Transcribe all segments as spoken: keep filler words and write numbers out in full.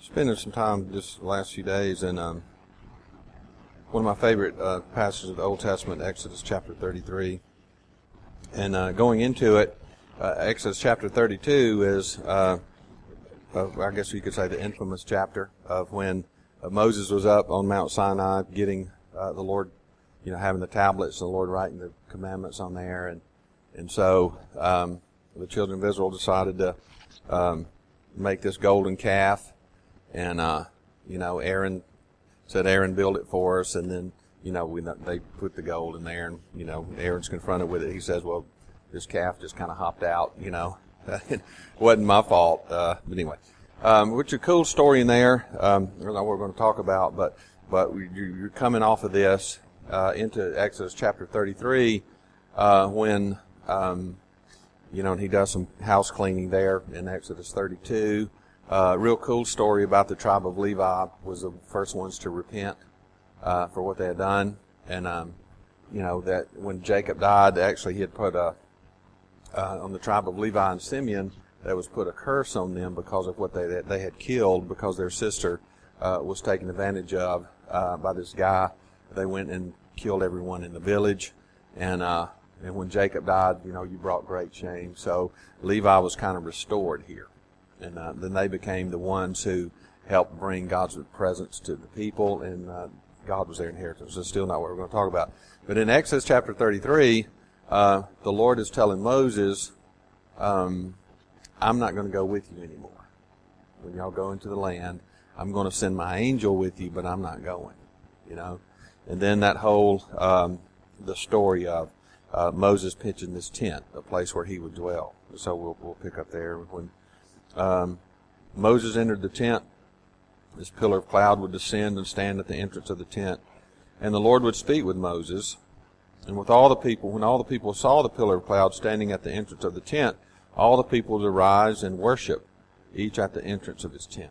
spending some time just the last few days in um, one of my favorite uh, passages of the Old Testament, Exodus chapter thirty-three. And uh, going into it, uh, Exodus chapter thirty-two is, uh, uh, I guess you could say, the infamous chapter of when uh, Moses was up on Mount Sinai getting uh, the Lord, you know, having the tablets and the Lord writing the commandments on there. And, and so um, the children of Israel decided to um, make this golden calf. And, uh, you know, Aaron said, Aaron, build it for us. And then, you know, we, they put the gold in there, and, you know, Aaron's confronted with it. He says, well, this calf just kind of hopped out, you know. It wasn't my fault. Uh, but anyway, um, which is a cool story in there. Um, I don't know what we're going to talk about, but, but we, you're coming off of this, uh, into Exodus chapter thirty-three, uh, when, um, you know, and he does some house cleaning there in Exodus thirty-two. Uh, real cool story about the tribe of Levi was the first ones to repent uh, for what they had done. And, um, you know, that when Jacob died, actually he had put a, uh, on the tribe of Levi and Simeon, that was put a curse on them because of what they they had killed, because their sister uh, was taken advantage of uh, by this guy. They went and killed everyone in the village. And, uh, and when Jacob died, you know, you brought great shame. So Levi was kind of restored here. And uh, then they became the ones who helped bring God's presence to the people, and uh, God was their inheritance. That's still not what we're going to talk about. But in Exodus chapter thirty-three, uh, the Lord is telling Moses, um, I'm not going to go with you anymore. When y'all go into the land, I'm going to send my angel with you, but I'm not going, you know. And then that whole, um, the story of uh, Moses pitching this tent, a place where he would dwell. So we'll, we'll pick up there when Um, Moses entered the tent. This pillar of cloud would descend and stand at the entrance of the tent. And the Lord would speak with Moses. And with all the people, when all the people saw the pillar of cloud standing at the entrance of the tent, all the people would arise and worship, each at the entrance of his tent.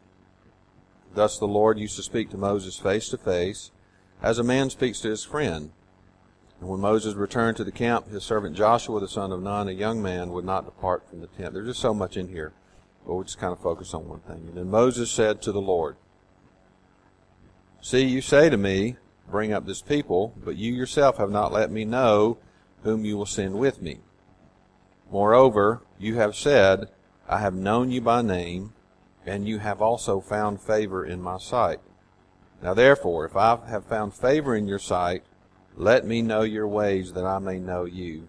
Thus the Lord used to speak to Moses face to face, as a man speaks to his friend. And when Moses returned to the camp, his servant Joshua, the son of Nun, a young man, would not depart from the tent. There's just so much in here. But we'll just kind of focus on one thing. And then Moses said to the Lord, See, you say to me, bring up this people, but you yourself have not let me know whom you will send with me. Moreover, you have said, I have known you by name, and you have also found favor in my sight. Now therefore, if I have found favor in your sight, let me know your ways, that I may know you,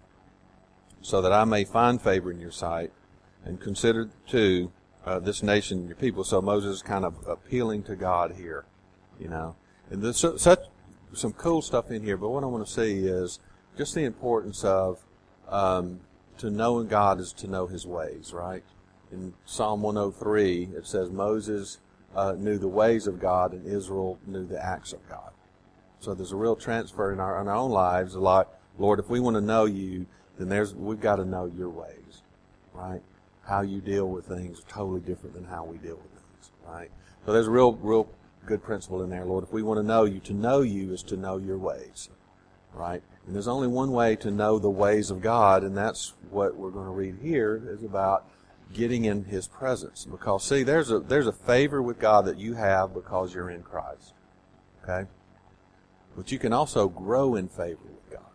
so that I may find favor in your sight, and consider, too, uh, this nation your people. So Moses is kind of appealing to God here, you know. And there's so, such some cool stuff in here, but what I want to see is just the importance of um, to knowing God is to know his ways, right? In Psalm one oh three, it says Moses uh, knew the ways of God, and Israel knew the acts of God. So there's a real transfer in our, in our own lives. A lot, Lord, if we want to know you, then there's we've got to know your ways, right? How you deal with things are totally different than how we deal with things, right? So there's a real, real good principle in there, Lord. If we want to know you, to know you is to know your ways, right? And there's only one way to know the ways of God, and that's what we're going to read here, is about getting in his presence. Because, see, there's a there's a favor with God that you have because you're in Christ, okay? But you can also grow in favor with God.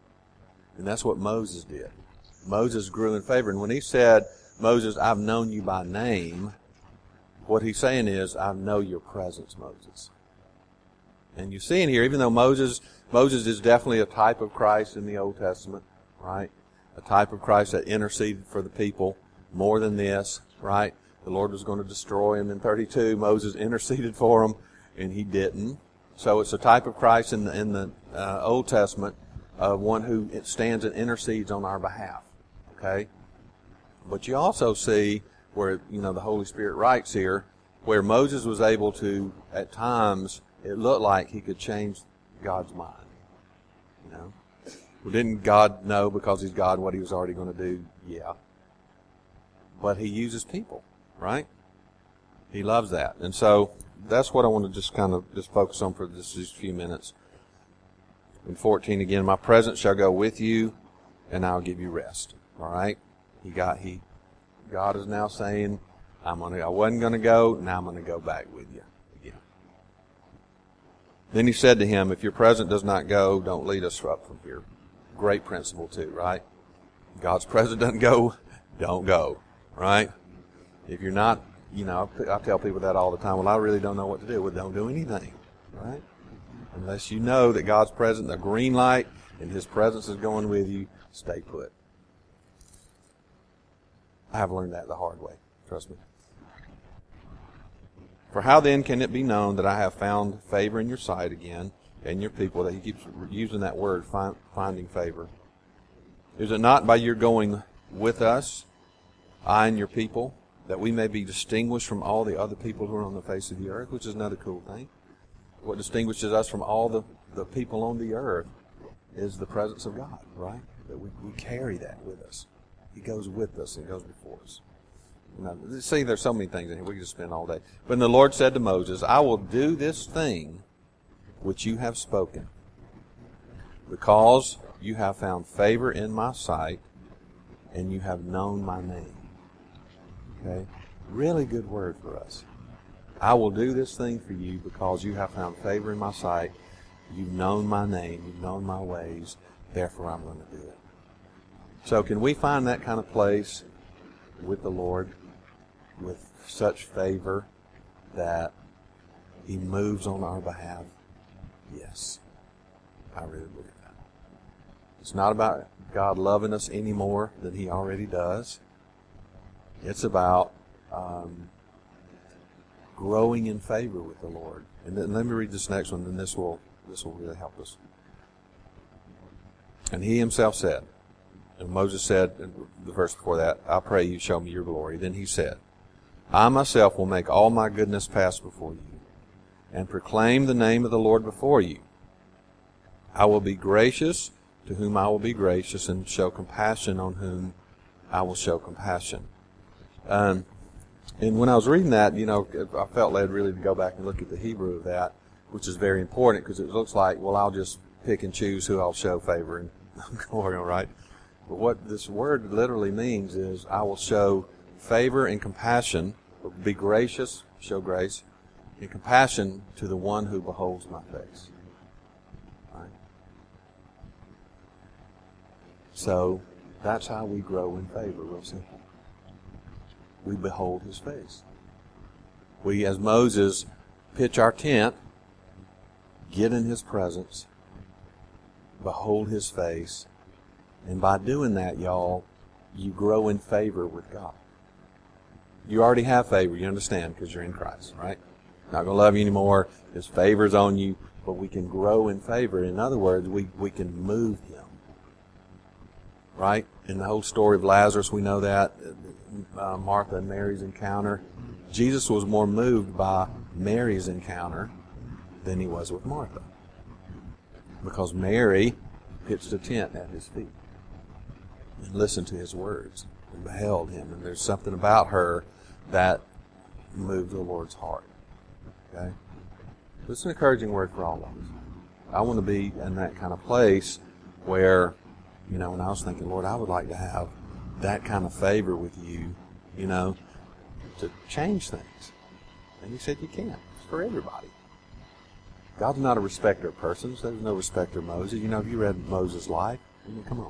And that's what Moses did. Moses grew in favor. And when he said, Moses, I've known you by name, what he's saying is, I know your presence, Moses. And you see in here, even though Moses, Moses is definitely a type of Christ in the Old Testament, right? A type of Christ that interceded for the people more than this, right? The Lord was going to destroy him in thirty-two. Moses interceded for him, and he didn't. So it's a type of Christ in the, in the uh, Old Testament, uh, one who stands and intercedes on our behalf, okay? But you also see where, you know, the Holy Spirit writes here, where Moses was able to, at times, it looked like he could change God's mind. You know? Well, didn't God know, because he's God, what he was already going to do? Yeah. But he uses people, right? He loves that. And so that's what I want to just kind of just focus on for this, these few minutes. In fourteen again, my presence shall go with you, and I'll give you rest. All right? He got, he, God is now saying, I'm gonna, I wasn't going to go, now I'm going to go back with you again. Then he said to him, if your present does not go, don't lead us up from here. Great principle too, right? God's present doesn't go, don't go, right? If you're not, you know, I tell people that all the time. Well, I really don't know what to do. Well, don't do anything, right? Unless you know that God's present, the green light, and His presence is going with you, stay put. I have learned that the hard way. Trust me. For how then can it be known that I have found favor in your sight again, and your people? That he keeps using that word, find, finding favor. Is it not by your going with us, I and your people, that we may be distinguished from all the other people who are on the face of the earth, which is another cool thing. What distinguishes us from all the, the people on the earth is the presence of God, right? That we, we carry that with us. He goes with us and goes before us. Now, see, there's so many things in here. We could just spend all day. But the Lord said to Moses, I will do this thing which you have spoken, because you have found favor in my sight, and you have known my name. Okay? Really good word for us. I will do this thing for you because you have found favor in my sight. You've known my name. You've known my ways. Therefore, I'm going to do it. So can we find that kind of place with the Lord with such favor that He moves on our behalf? Yes. I really believe that. It's not about God loving us any more than He already does. It's about um, growing in favor with the Lord. And then let me read this next one, and this will this will really help us. And He Himself said, and Moses said, in the verse before that, I pray you show me your glory. Then He said, I myself will make all my goodness pass before you, and proclaim the name of the Lord before you. I will be gracious to whom I will be gracious, and show compassion on whom I will show compassion. Um, and when I was reading that, you know, I felt led really to go back and look at the Hebrew of that, which is very important, because it looks like, well, I'll just pick and choose who I'll show favor and glory on, right? But what this word literally means is I will show favor and compassion, be gracious, show grace, and compassion to the one who beholds my face. Right? So that's how we grow in favor, real simple. We behold His face. We, as Moses, pitch our tent, get in His presence, behold His face, and by doing that, y'all, you grow in favor with God. You already have favor, you understand, because you're in Christ, right? Not going to love you anymore. His favor's on you, but we can grow in favor. In other words, we, we can move Him. Right? In the whole story of Lazarus, we know that. Uh, Martha and Mary's encounter. Jesus was more moved by Mary's encounter than He was with Martha. Because Mary pitched a tent at His feet and listened to His words and beheld Him. And there's something about her that moved the Lord's heart. Okay? This is an encouraging word for all of us. I want to be in that kind of place where, you know, when I was thinking, Lord, I would like to have that kind of favor with you, you know, to change things. And He said you can. It's for everybody. God's not a respecter of persons. There's no respecter of Moses. You know, if you read Moses' life, I mean, come on.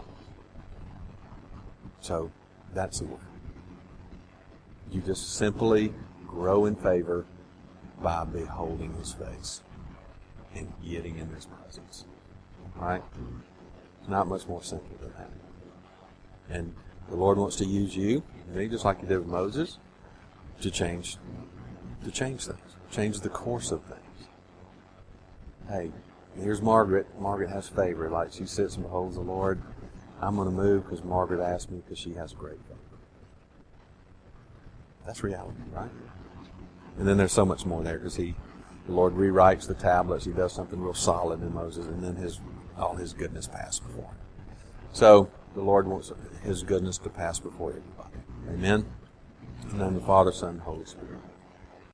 So, that's the word. You just simply grow in favor by beholding His face and getting in His presence. All right? Not much more simple than that. And the Lord wants to use you, me, just like He did with Moses, to change, to change things, change the course of things. Hey, here's Margaret. Margaret has favor. Like she sits and beholds the Lord. I'm going to move because Margaret asked me because she has great favor. That's reality, right? And then there's so much more there because He, the Lord rewrites the tablets. He does something real solid in Moses, and then His all His goodness pass before Him. So the Lord wants His goodness to pass before everybody. Amen. In the name of the Father, Son, and Holy Spirit.